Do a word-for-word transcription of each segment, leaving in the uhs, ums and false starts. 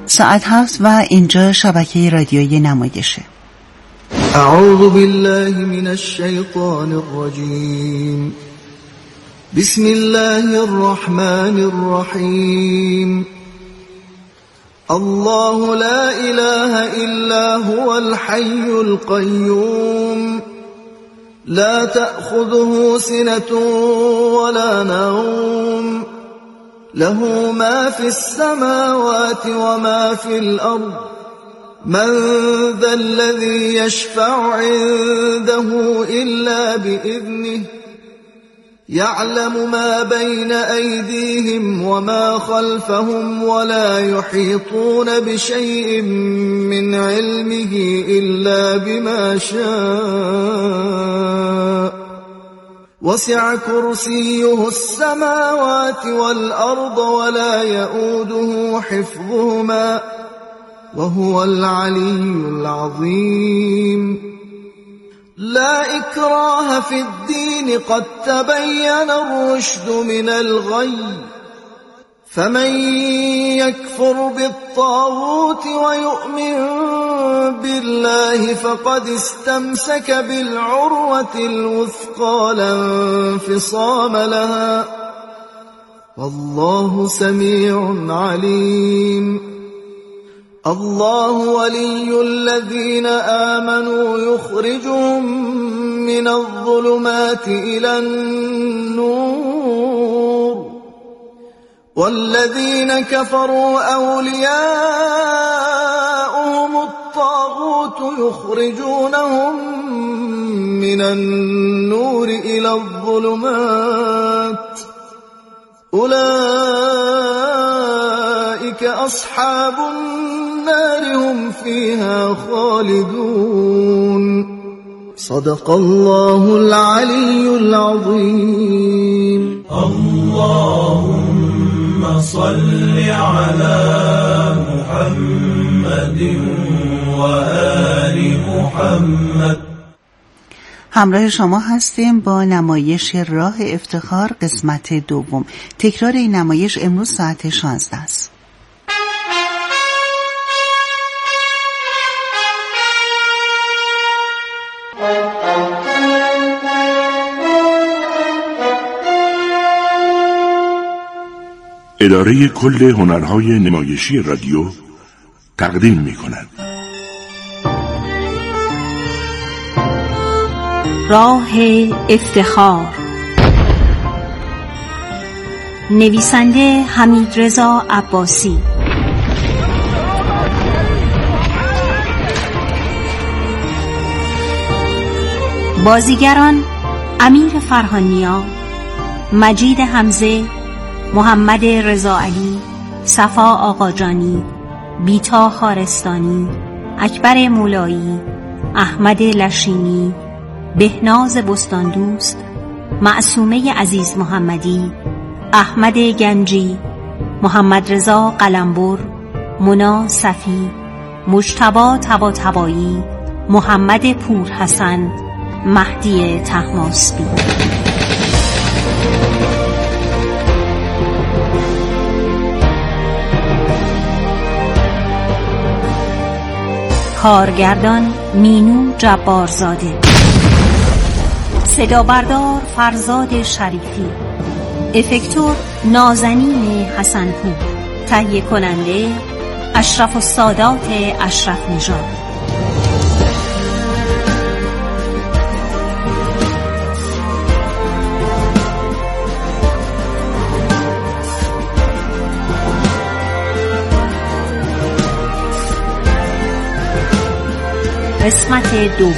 ساعت هفت و اینجا شبکه رادیویی نمایشه. اعوذ بالله من الشیطان الرجیم. بسم الله الرحمن الرحیم. الله لا اله الا هو الحي القيوم لا تأخذه سنة ولا نوم له ما في السماوات وما في الأرض من ذا الذي يشفع عنده إلا بإذنه يعلم ما بين أيديهم وما خلفهم ولا يحيطون بشيء من علمه إلا بما شاء وسع كرسيه السماوات والأرض ولا يؤوده حفظهما وهو العلي العظيم. لا إكراه في الدين قد تبين الرشد من الغي فمن يكفر بالطاغوت ويؤمن بالله فقد استمسك بالعروة الوثقى لا انفصام لها والله سميع عليم. الله ولي الذين آمنوا يخرجهم من الظلمات إلى النور والذين كفروا أولياؤهم الطاغوت يخرجونهم من النور إلى الظلمات أولئك أصحاب النار هم فيها خالدون. صدق الله العلي العظيم. اللهم صل على محمد وآل محمد. همراه شما هستیم با نمایش راه افتخار قسمت دوم. تکرار این نمایش امروز ساعت شانزده است. اداره کل هنرهای نمایشی رادیو تقدیم می کند راه افتخار. نویسنده حمیدرضا عباسی. بازیگران: امیر فرهانیا، مجید حمزه، محمد رضاعلی، صفا آقاجانی، بیتا خارستانی، اکبر مولایی، احمد لشینی، بهناز بستاندوست، معصومه عزیز محمدی، احمد گنجی، محمد رضا قلمبر، منا صفی، مجتبی طباطبایی، محمد پورحسن، مهدی طهماسبی. کارگردان: مینو جبارزاده. صدا بردار: فرزاد شریفی. افکتور: نازنین حسنپور. تهیه کننده: اشرف السادات اشرف نژاد. قسمت دوم.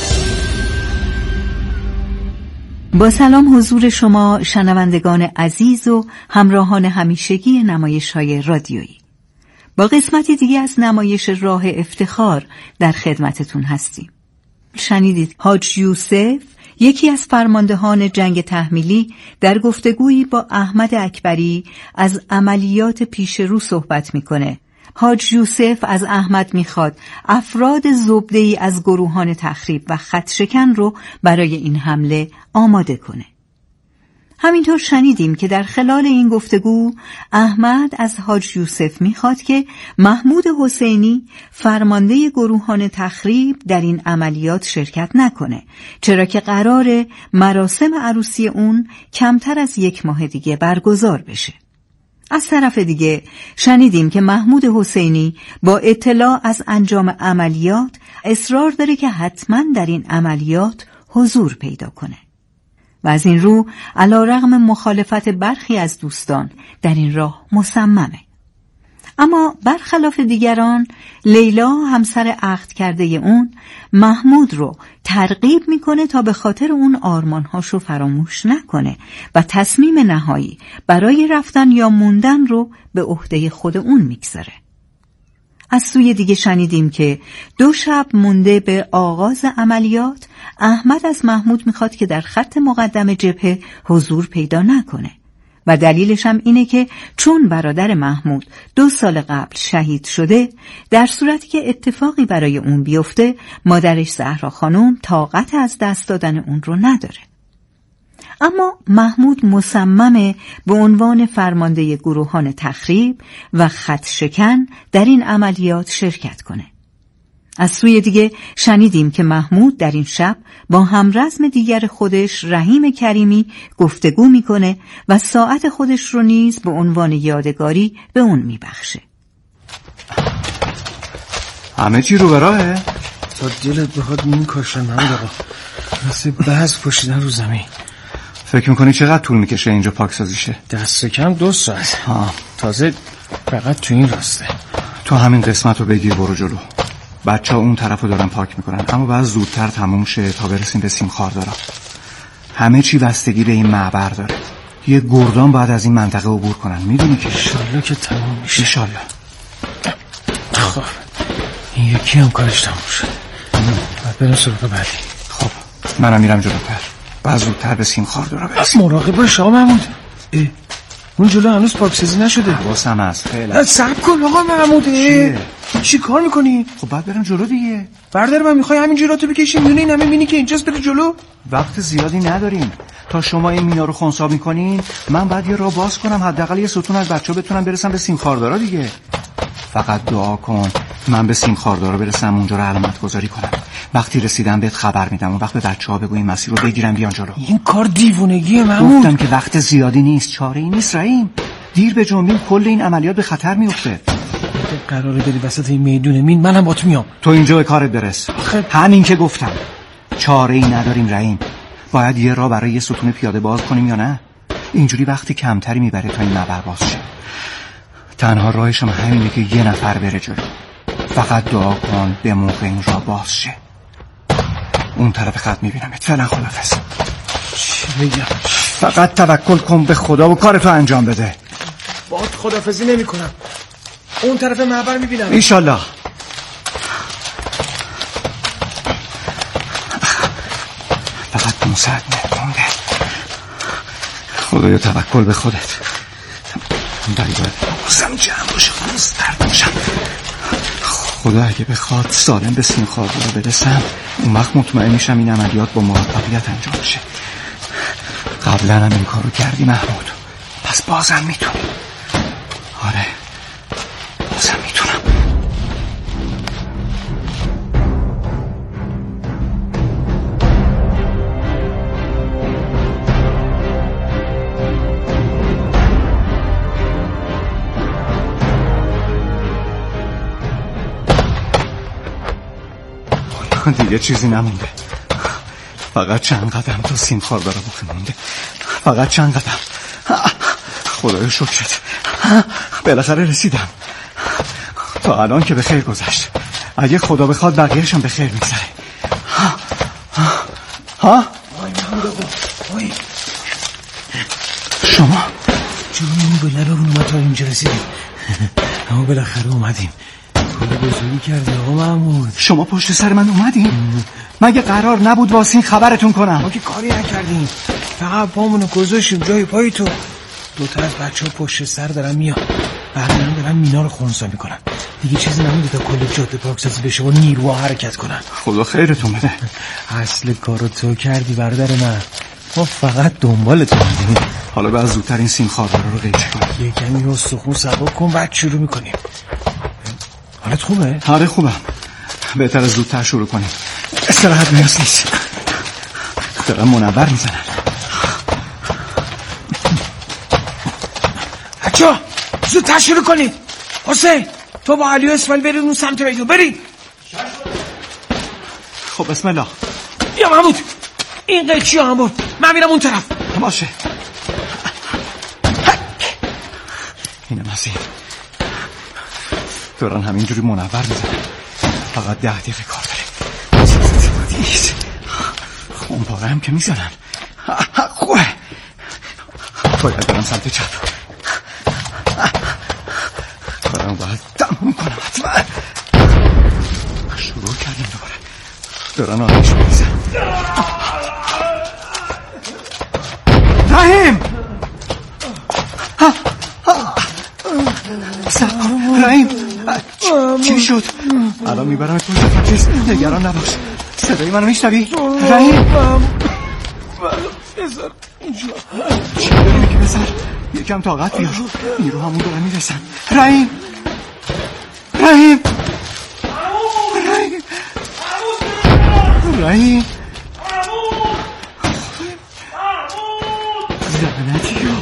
با سلام حضور شما شنوندگان عزیز و همراهان همیشگی نمایش‌های رادیویی. با قسمت دیگه از نمایش راه افتخار در خدمتتون هستیم. شنیدید حاج یوسف، یکی از فرماندهان جنگ تحمیلی، در گفتگویی با احمد اکبری از عملیات پیش رو صحبت میکنه. حاج یوسف از احمد میخواد افراد زبده‌ای از گروهان تخریب و خطشکن رو برای این حمله آماده کنه. همینطور شنیدیم که در خلال این گفتگو احمد از حاج یوسف میخواد که محمود حسینی فرمانده گروهان تخریب در این عملیات شرکت نکنه، چرا که قراره مراسم عروسی اون کمتر از یک ماه دیگه برگزار بشه. از طرف دیگه شنیدیم که محمود حسینی با اطلاع از انجام عملیات اصرار داره که حتما در این عملیات حضور پیدا کنه و از این رو علیرغم مخالفت برخی از دوستان در این راه مصممه. اما برخلاف دیگران، لیلا همسر عقد کرده اون محمود رو ترغیب میکنه تا به خاطر اون آرمانهاشو فراموش نکنه و تصمیم نهایی برای رفتن یا موندن رو به عهده خود اون میگذاره. از سوی دیگه شنیدیم که دو شب مونده به آغاز عملیات احمد از محمود میخواد که در خط مقدم جبهه حضور پیدا نکنه و دلیلش هم اینه که چون برادر محمود دو سال قبل شهید شده، در صورتی که اتفاقی برای اون بیفته مادرش زهرا خانم طاقت از دست دادن اون رو نداره. اما محمود مصممه به عنوان فرمانده گروهان تخریب و خط شکن در این عملیات شرکت کنه. از سوی دیگه شنیدیم که محمود در این شب با همرزم دیگر خودش رحیم کریمی گفتگو میکنه و ساعت خودش رو نیز به عنوان یادگاری به اون میبخشه. همه چی رو به راهه؟ تا دلت بخواد میکشن محمود آقا، مثل بعض پشیدن رو زمین. فکر میکنی چقدر طول میکشه اینجا پاکسازی شه؟ دست کم دو ساعت. ها. تازه فقط تو این راسته. تو همین قسمت رو بگیر برو جلو. بچه ها اون طرف رو دارن پاک میکنن، اما باید زودتر تموم شه تا برسیم به سیمخوار دارم. همه چی بستگی به این معبر داره. یه گردان باید از این منطقه عبور کنن، میدونی که انشالله که تموم میشه. انشالله. خب این یکی هم کارش تموم شد. باید برم سراغ بعدی. خب منم میرم جلوتر، باید زودتر به سیمخوار دارم برسیم. مراقب باش آقا محمود. اه. اون جلو هنوز پاکسازی نشده. حواسم هست. فعلا صبر کن آقا محمود. چی کار میکنی؟ خب باید برم جلو دیگه. بردار من میخوای همین جلو تو بکشیم میونه این همه مینی که اینجاست بره جلو؟ وقت زیادی نداریم. تا شما این مینا رو خنثی میکنین من بعد یه راه باز کنم، حداقل یه ستون از بچه‌ها بتونن برسن به سیمخواردارا دیگه. فقط دعا کن من به سیمخواردارا برسم، اونجا رو علامت گذاری کنم. وقتی رسیدم بهت خبر میدم، اون وقت به بچه‌ها بگو این مسیر رو بگیرن بیان جلو. این کار دیوونگیه محمود. گفتم که وقت زیادی نیست، چاره‌ای نیست رحیم. دیر به جنبیم کل این عملیات به خطر میفته. قراره بری وسط این میدون مین، منم با تو میام. تو اینجا به کارت برس. آخه همین که گفتم چاره‌ای نداریم رحیم. باید یه راه برای یه ستون پیاده باز کنیم یا نه؟ اینجوری وقتی کمتری میبره تا این مبر باز شه. تنها راهش هم همینه که یه نفر بره جلو. فقط دعا کن به موقع این راه باز شه. اون طرف خط میبینمت. فعلا خدافظ. چی بگم؟ فقط توکل کن به خدا و کارتو انجام بده. باهات خدافظی نمی کنم. اون طرف معبر میبینم انشالله. فقط پونصد متر مونده. خدایا توکل به خودت. داری باید حواسم جمع باشه، خلاص درد میشم. خدا اگه بخواد سالم به سیمخوار رو برسم، اون وقت مطمئن میشم این عملیات با موفقیت انجام بشه. قبلا هم این کارو کردی محمود، پس بازم میتونی. آره بازم میتونم. دیگه چیزی نمونده. فقط چند قدم تا سیمخوار داره باقی مونده. فقط چند قدم. خدایا شکرت، بالاخره رسیدم. تا الان که به خیر گذشت. اگه خدا بخواد بقیه‌اش هم به خیر میگذره. ها ها وای محمود آقا وای. شما جونمون به لرا رو اومد تا اینجا رسیدیم. اما بالاخره اومدیم. کار بزرگی کردی آقا محمود. شما پشت سر من اومدین؟ مگه قرار نبود واسه این خبرتون کنم؟ ما که کاری نکردیم، فقط پامونو گذاشتیم جای پای تو. دوتا از بچه ها پشت سر دارن میان، بقیه هم دارن مینا رو خنثی میکنن. دیگه چیزی نمونده تا کل جاده پاکسازی بشه و نیروها حرکت کنن. خدا خیرتون بده. اصل کارو تو کردی برادر من. ما فقط دنبالتون بودیم. حالا باید زودتر این سیم خاردارا رو قیچی کنیم. یه کمی رو استخون سبک کن بعد شروع میکنیم. حالت خوبه؟ آره خوبم. بهتر زودتر شروع کنیم. استراحت نیاز نیست. دارم منور میزنن. بچه زودتر شروع کنید. حسین تو با علی و اسماعیل برید اون سمت میدون. برید. خب بسم الله. بیا محمود این قیچی ها هم برد. من میرم اون طرف. باشه. اینم از این. دارن همینجوری منور میزنن. فقط ده دقیقه کار داره. اون پاره هم که میزنن. خوبه. باید برم سمت چپ. کارم باید تموم کنم حتما. شروع کردیم دوباره. دارن آنش میزن. رحیم رحیم چی شد؟ الان میبرم تو تفکیز. نگران نباش. صدای منو میشنوی؟ رحیم بذار اینجا. چی داری که بذار؟ یکم طاقت بیار. نیرو همون دارن میرسن. رحیم رحیم رحیم رحیم لعنتی ها.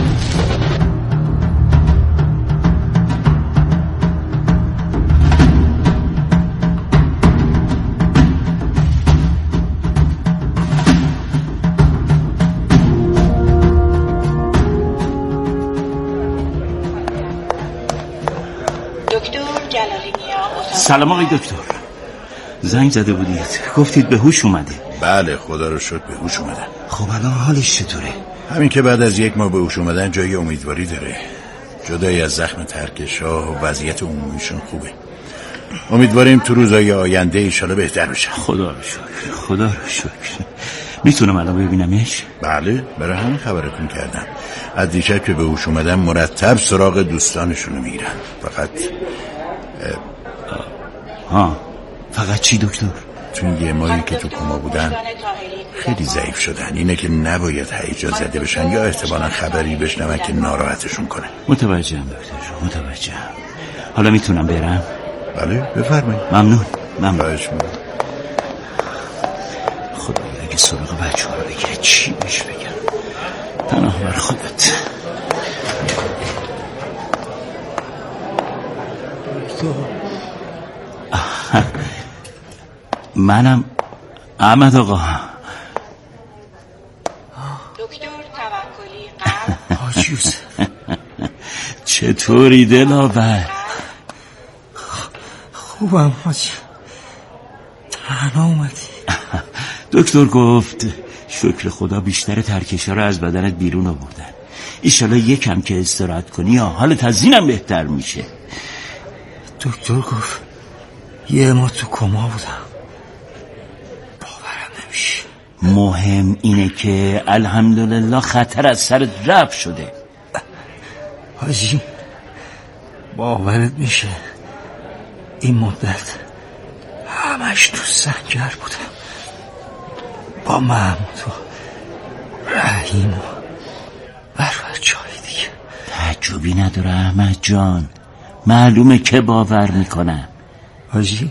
سلام آقای دکتر. زنگ زده بودید گفتید به هوش اومده. بله خدا رو شکر به هوش اومدن. خب الان حالش چطوره؟ همین که بعد از یک ماه به هوش اومدن جای امیدواری داره. جدای از زخم ترکشاه و وضعیت عمومیشون خوبه. امیدواریم تو روزهای آینده انشالله بهتر بشه. خدا رو شکر خدا رو شکر. میتونم الان ببینمش؟ بله برای همین خبرتون کردم. از دیشب که به هوش اومدن مرتب سراغ دوستانشونو میرن. فقط ها فقط چی دکتر؟ تو یه ماهی که تو کما بودن خیلی ضعیف شدن. اینه که نباید هیجان زده بشن یا احتمالا خبری بشنون که ناراحتشون کنه. متوجهم دکتر متوجهم. حالا میتونم برم؟ بله بفرمایید. ممنون ممنون. باش ممنون. خدایا اگه سراغ بچه ها رو بگه چی بهش بگم؟ پناه بر خودت. منم احمد آقا. دکتر توکلی قلب. آجوز چطوری دلاور؟ خوبم حاجی. تنها اومدی؟ دکتر گفت شکر خدا بیشتر ترکشا رو از بدنت بیرون آوردن. ایشالا یکم که استراحت کنی یا حالت از اینم بهتر میشه. دکتر گفت یه ما تو کما بودم. باورم نمیشه. مهم اینه که الحمدلله خطر از سرت رفع شده. حاجی باورت میشه این مدت همش تو سنگر بودم با محمود و رحیم و برور جای دیگه. تعجبی نداره احمد جان. معلومه که باور میکنم. حاجی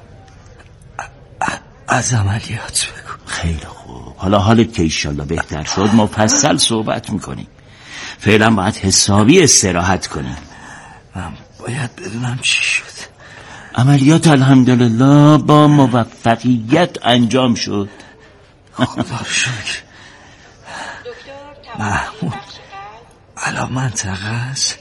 از عملیات بگو. خیلی خوب. حالا حالت که ایشالله بهتر شد مفصل صحبت میکنیم. فعلا باید حسابی استراحت کنیم. من باید بدونم چی شد. عملیات الحمدلله با موفقیت انجام شد. خدا شکر. محمود الان منطقه است.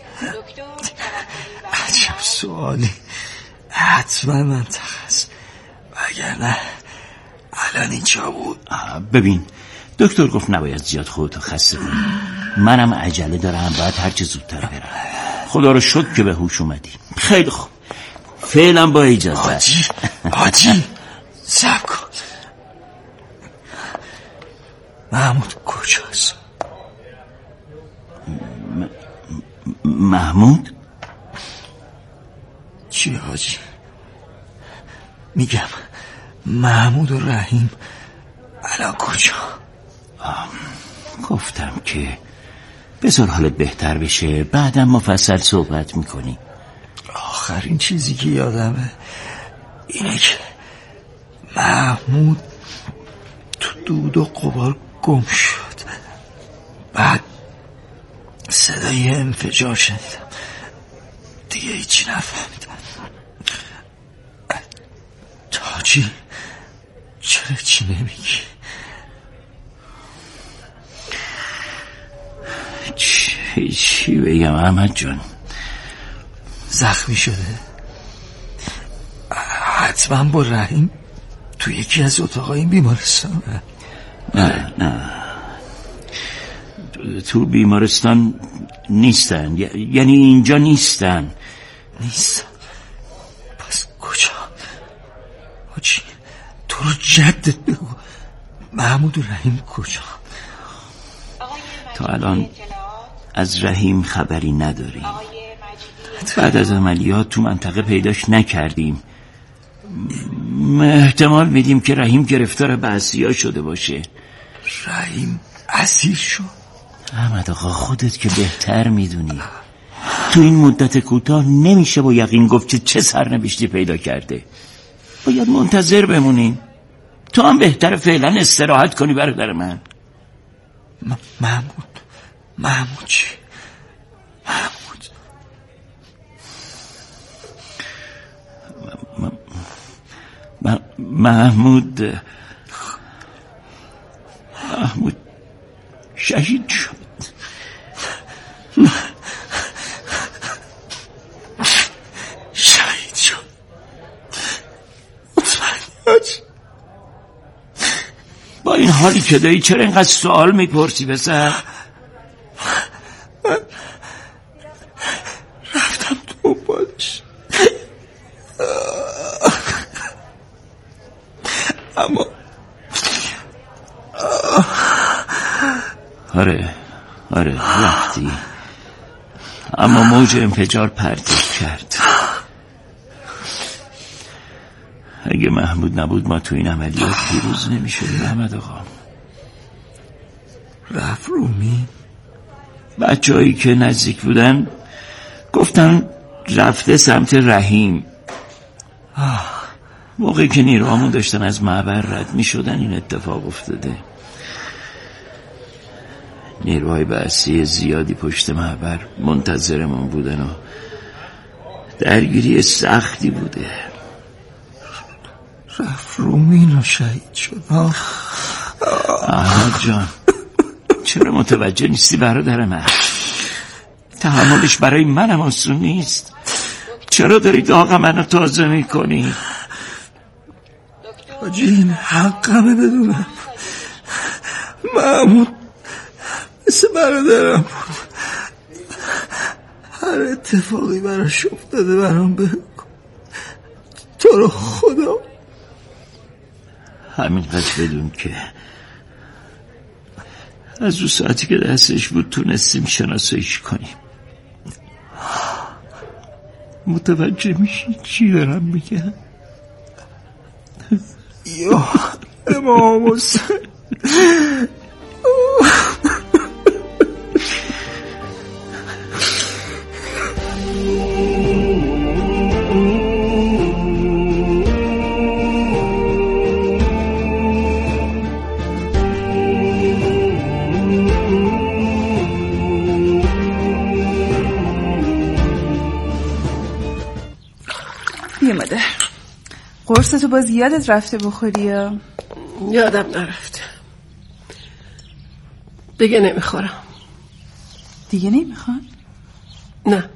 عجب سوالی. حتما منطقه است وگرنه الان اینجا بود. ببین دکتر گفت نباید زیاد خودتو خسته کنی. منم عجله دارم باید هرچه زودتر برم. خدا رو شکر که به هوش اومدی. خیلی خوب فعلا با اجازه. حاجی حاجی صبر کن. محمود کجاست؟ م... محمود؟ چی حاجی؟ میگم محمود و رحیم الان کجا؟ گفتم که بذار حالت بهتر بشه، بعدم مفصل صحبت میکنی. آخرین چیزی که یادمه اینه که محمود تو دود و غبار گم شد. بعد صدای انفجار شنیدم، دیگه هیچی نفهمیدم. تاجی چرا چی نمیگی؟ چی, چی بگم احمد جان؟ زخمی شده؟ حتما با رحیم تو یکی از اتاقای این بیمارستان. نه نه تو بیمارستان نیستن، یعنی اینجا نیستن. نیستن؟ پس کجا؟ حاجی تو رو جدت بگو، محمود و رحیم کجا؟ تا الان از رحیم خبری نداریم. بعد از عملیات تو منطقه پیداش نکردیم. احتمال میدیم که رحیم گرفتار بعثی‌ها شده باشه. رحیم اسیر شد؟ احمد آقا خودت که بهتر میدونی، تو این مدت کوتاه نمیشه با یقین گفت که چه سرنوشتی پیدا کرده. باید منتظر بمونیم. تو هم بهتر فعلا استراحت کنی برادر من. م- محمود محمود چی؟ محمود م- م- محمود محمود شهید شد. شهید شد؟ مطمئنی؟ با این حالی که داری چرا اینقدر سوال میپرسی پسر؟ من رفتم دنبالش، اما آره آره رفتی، اما موج انفجار پرتش کرد. اگه محمود نبود ما تو این عملیات پیروز نمی‌شدیم احمد آقا. رفت رومی؟ بچه‌هایی که نزدیک بودن گفتن رفته سمت رحیم. موقعی که نیروهامون داشتن از معبر رد می‌شدن این اتفاق افتاده. نیروهای بعثی زیادی پشت معبر منتظرمون بودن و درگیری سختی بوده. رفت رومین و شهید شد. احمد جان چرا متوجه نیستی برادر من؟ تحملش برای منم آسون نیست. چرا داری داغ منو تازه میکنی؟ حاجی این حقمه بدونم. محمود مثل برادرم بود. هر اتفاقی براش افتاده برام بگو. تو رو خدا همینقدر بدون که از اون ساعتی که دستش بود تونستیم شناساییش کنیم. متوجه میشی چی دارم میگم؟ یا امام حسین بیا مادر، قرصتو باز یادت رفته بخوری یا؟ یادم نرفته. دیگه نمیخورم. دیگه نمیخوان؟ نه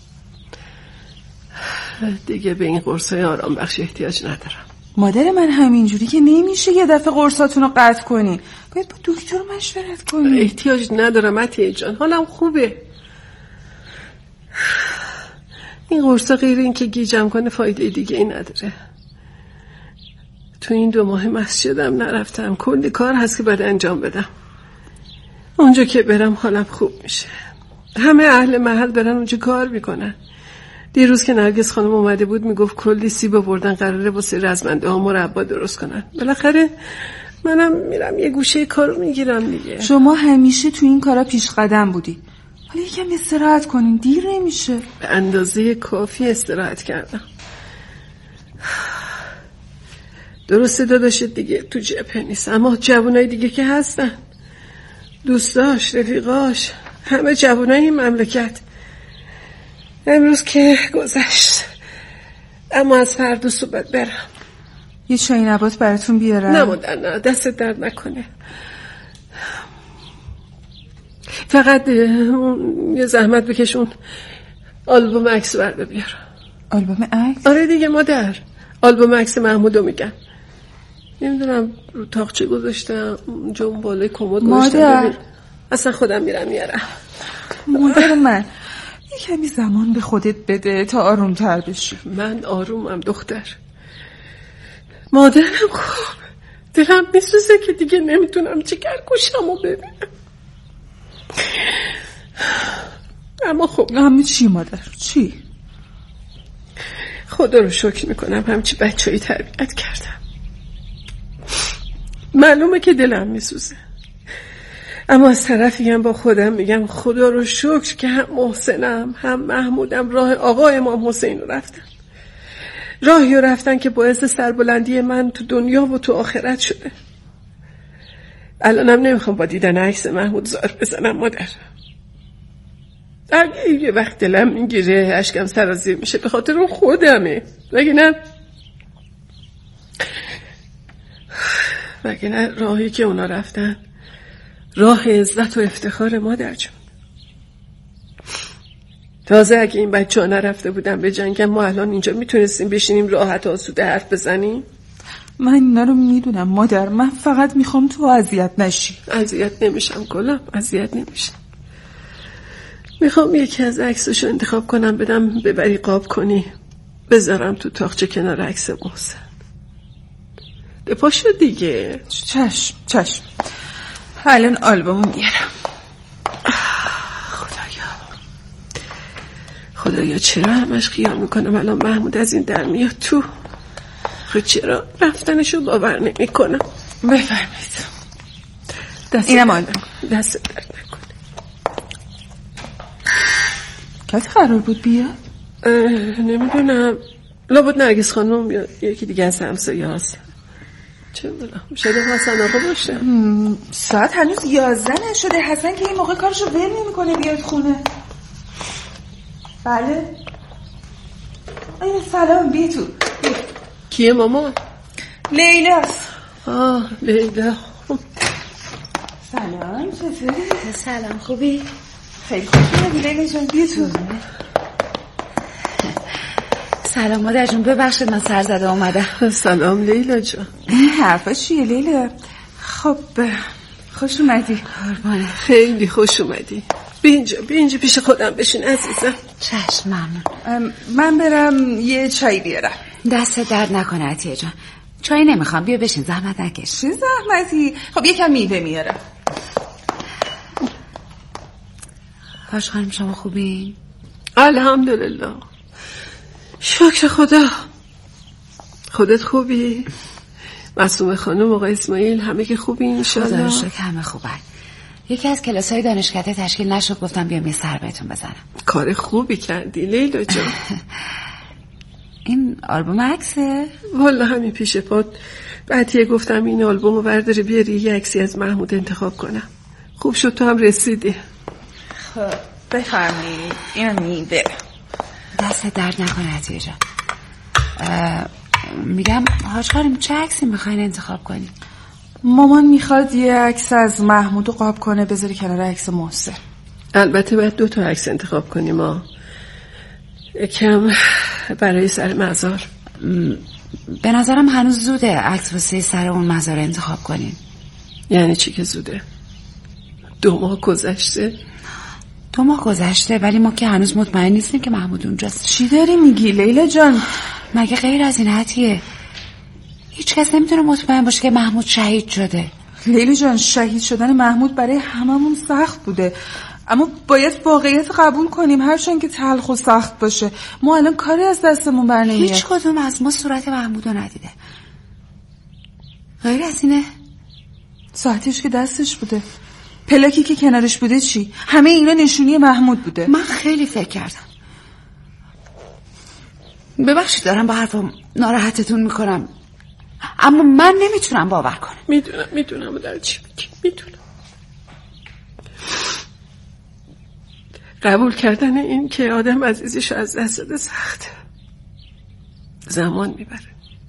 دیگه به این قرصای آرام بخش احتیاج ندارم. مادر من همینجوری که نمیشه یه دفعه قرصاتونو قطع کنی. باید با دکتر مشورت کنی. احتیاج ندارم عطیه جان، حالم خوبه. این قرصا غیر این که گیجم کنه فایده دیگه ای نداره. تو این دو ماه مسجدم نرفتم، کلی کار هست که باید انجام بدم. اونجا که برم حالم خوب میشه. همه اهل محل برن اونجا کار میکنن. دیروز که نرگس خانم اومده بود میگفت کلی سیب آوردن قراره واسه رزمنده ها مربا درست کنن. بالاخره منم میرم یه گوشه کارو میگیرم دیگه. شما همیشه تو این کارا پیش قدم بودی، حالا یکم استراحت کنین، دیر نمیشه. به اندازه کافی استراحت کردم. درسته داداشت دیگه تو جبهه نیست، اما جوانای دیگه که هستن، دوستاش، رفیقاش، همه جوانای این مملکت. امروز که گذشت، اما از فردا صبح برم. یه چای نبات براتون بیارم؟ نه مادر نه، دست درد نکنه. فقط یه زحمت بکش اون آلبوم عکس برده بیار. آلبوم عکس؟ آره دیگه مادر، آلبوم عکس محمودو میگم. نمیدونم رو تاقچه گذاشتم، اونجا اون بالای کمد گذاشتم. ببین اصلا خودم میرم میارم. مادر من یه کمی زمان به خودت بده تا آروم تر بشی. من آرومم دختر. مادرم خوب دلم میسوزه که دیگه نمیتونم جگر گوشمو ببینم. اما خب همه چی مادر؟ چی؟ خدا رو شکر میکنم همچی بچه‌ای تربیت کردم. معلومه که دلم میسوزه، اما از طرفی هم با خودم میگم خدا رو شکر که هم محسنم هم محمودم راه آقا امام حسین رو رفتن. راهی رو رفتن که باعث سربلندی من تو دنیا و تو آخرت شده. الانم نمیخوام با دیدن عکس محمود زار بزنم مادر. اگه یه وقت دلم میگیره اشکم سرازیر میشه به خاطر خودمه، وگه نه وگه نه راهی که اونا رفتن راه عزت و افتخار مادر جون. تازه اگه این بچه ها نرفته بودن به جنگم ما الان اینجا میتونستیم بشینیم راحت آسوده حرف بزنیم. من اینا رو میدونم مادر، من فقط میخوام تو اذیت نشی. اذیت نمیشم گلم، اذیت نمیشم. میخوام یکی از عکساشو انتخاب کنم بدم ببری قاب کنی بذارم تو تاقچه کنار عکس محسن. پاشو دیگه. چشم چشم، الان آلبومو میارم. خدایا چرا همش خیال میکنم الان محمود از این در میاد تو. خود چرا رفتنشو باور نمی کنم. بفرمایید. دست اینم آلبوم. دست در نکنه. کسی قرار بود بیاد؟ نمیدونم، لابد نرگس خانم یا یکی دیگه از همسایه هست. چه بودم شده حسن آقا باشه. ساعت هنوز یازده نشده. حسن که این موقع کارشو ول نمی کنه بیاد خونه. بله این سلام، بی تو. کیه ماما؟ لیلاست. آه لیلا. سلام، چطوری؟ سلام، خوبی؟ خیلی خوبی لیلا جان، بی تو. سلام مادر جون، ببخشید من سر زده اومدم. سلام لیلا جان. این حرفا چیه لیلا؟ خب خوش اومدی. قربانه. خیلی خوش اومدی. بی اینجا بی اینجا پیش خودم بشین عزیزم. چشم ممنون. من برم یه چای بیارم. دست درد نکنه عطیه جان، چای نمیخوام، بیا بشین زحمت نکش. چه زحمتی؟ خب یکم میوه میارم. خوش خانم شما خوبین؟ الحمدلله، شکر خدا. خودت خوبی؟ معصومه خانم، آقا اسماعیل، همه که خوبی انشالله؟ خدا رو شکر همه خوبن. یکی از کلاس‌های دانشکده تشکیل نشد، گفتم بیام یه سر بهتون بزنم. کار خوبی کردی لیلا جان. این آلبوم عکسه؟ والا همین پیش پات. بعدیه گفتم این آلبومو برداری بیاری یه عکسی از محمود انتخاب کنم. خوب شد تو هم رسیدی. خب بفرمایید، اینو میده. دست درد نکنه عطیه جان. میگم حاج خانم چه عکسی میخواین انتخاب کنیم؟ مامان میخواد یه عکس از محمودو قاب کنه بذاری کنار عکس محسن. البته باید دو تا عکس انتخاب کنیم ما. یکم برای سر مزار. به نظرم هنوز زوده عکس واسه سر اون مزار انتخاب کنیم. یعنی چی که زوده؟ دو ماه گذشته؟ دو ماه گذشته ولی ما که هنوز مطمئن نیستیم که محمود اونجاست. چی داری میگی لیلا جان؟ مگه غیر از این حتیه؟ هیچ کس نمیتونه مطمئن باشه که محمود شهید شده. لیلا جان، شهید شدن محمود برای هممون سخت بوده، اما باید واقعیت قبول کنیم هرچند که تلخ و سخت باشه. ما الان کاری از دستمون بر نمیاد. هیچ کدوم از ما صورت محمودو ندیده. غیر از اینه ساعتش که دستش بوده. پلاکی که کنارش بوده چی؟ همه اینا نشونی محمود بوده. من خیلی فکر کردم. ببخشید دارم با حرفم ناراحتتون میکنم، اما من نمیتونم باور کنم. میدونم میدونم در چی میگی، میدونم. قبول کردن این که آدم عزیزش از دست داده سخته، زمان میبره.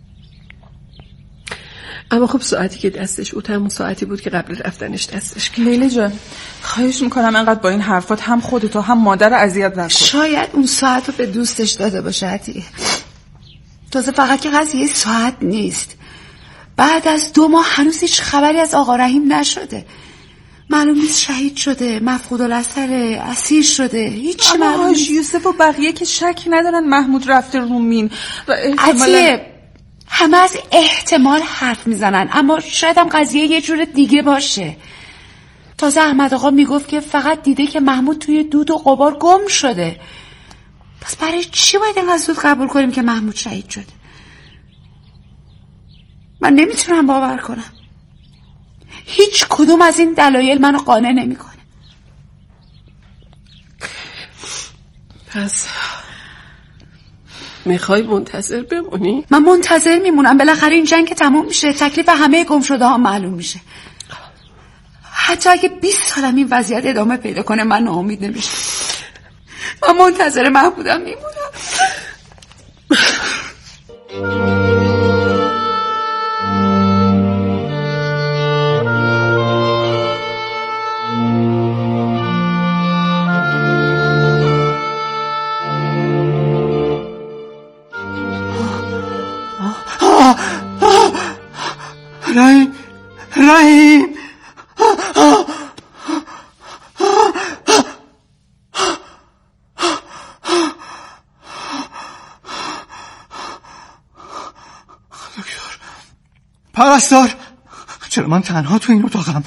اما خب ساعتی که دستش بود همون ساعتی بود که قبل رفتنش دستش کرد. لیلی جان خواهش میکنم انقدر با این حرفات هم خودتو هم مادر اذیت نکن. شاید اون ساعت رو به دوستش داده باشه عطیه. تازه فقط که قضیه ساعت نیست، بعد از دو ماه هنوز هیچ خبری از آقا رحیم نشده. معلوم نیست شهید شده، مفقود الاثر، اسیر شده، هیچ معلوم نیست. یوسف و بقیه که شک ندارن محمود رفته رومین و احتمالاً عطیه همه از احتمال حرف میزنن، اما شاید هم قضیه یه جور دیگه باشه. تازه احمد آقا میگفت که فقط دیده که محمود توی دود و غبار گم شده. پس برای چی باید اینقدر زود قبول کنیم که محمود شهید شده؟ من نمیتونم باور کنم. هیچ کدوم از این دلایل منو قانع نمیکنه. پس میخوای منتظر بمونی؟ من منتظر میمونم. بالاخره این جنگ تموم میشه، تکلیف همه گم شده ها معلوم میشه. حتی اگه بیست سالم این وضعیت ادامه پیدا کنه من ناامید نمیشم. من منتظر محمودم میمونم. رحیم رحیم دکتر پرستار، چرا من تنها تو این اتاقم؟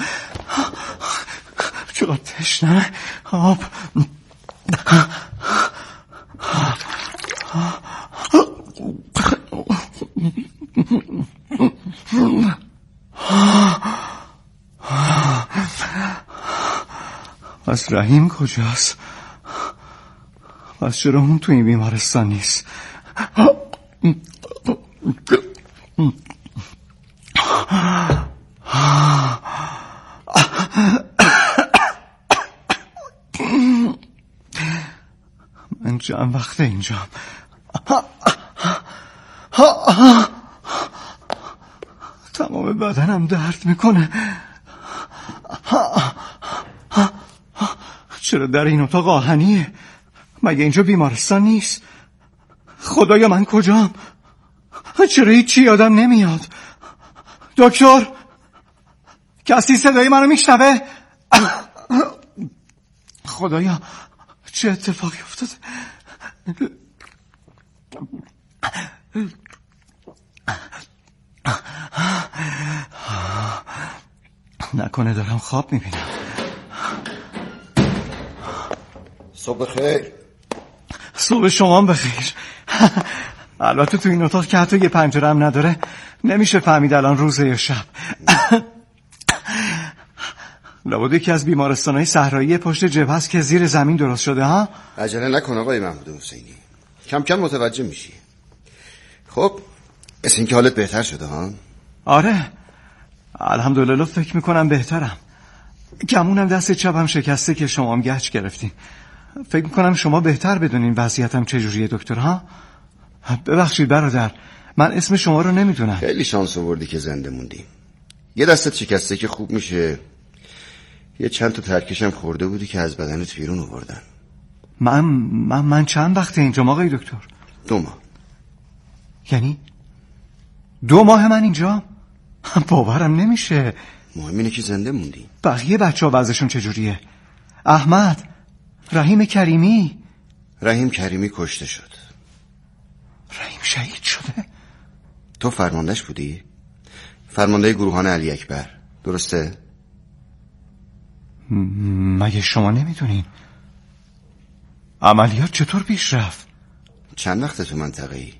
چرا تشنه آب؟ پس رحیم کجاست؟ پس چرا اون تو این بیمارستان نیست؟ من چند وقته اینجام. تمام بدنم درد میکنه. چرا در این اتاق آهنیه؟ مگه اینجا بیمارستان نیست؟ خدایا من کجام؟ چرا هیچی یادم نمیاد؟ دکتر، کسی صدای منو میشنوه؟ خدایا چه اتفاقی افتاده؟ نکنه دارم خواب میبینم. صبح خیر. صبح شما بخیر. البته تو این اتاق که حتی یه پنجره هم نداره نمیشه فهمید الان روزه یا شب. لابد یکی از بیمارستانهای صحرایی پشت جبهه است که زیر زمین درست شده ها؟ عجله نکن آقای محمود حسینی، کم کم متوجه میشی. خب مثل اینکه حالت بهتر شده ها؟ آره الحمدلله فکر میکنم بهترم. گمونم دست چپم شکسته که شما هم گچ گرفتین. فکر میکنم شما بهتر بدونین وضعیتم چجوریه دکتر ها؟ ببخشید برادر، من اسم شما رو نمیدونم. خیلی شانس آوردی که زنده موندی. یه دستت شکسته که خوب میشه، یه چند تا ترکشم خورده بودی که از بدنت بیرون آوردن. من من من چند وقته اینجا آقای دکتر؟ دو ماه. یعنی دو ماه من اینجا؟ باورم نمیشه. مهم اینه که زنده موندی. بقیه بچه ها وضعشون چجوریه؟ احمد، رحیم کریمی. رحیم کریمی کشته شد. رحیم شهید شده؟ تو فرماندهش بودی؟ فرمانده گروهان علی اکبر، درسته؟ م- مگه شما نمیدونین؟ عملیات چطور پیش رفت؟ چند وقت تو منطقه ای؟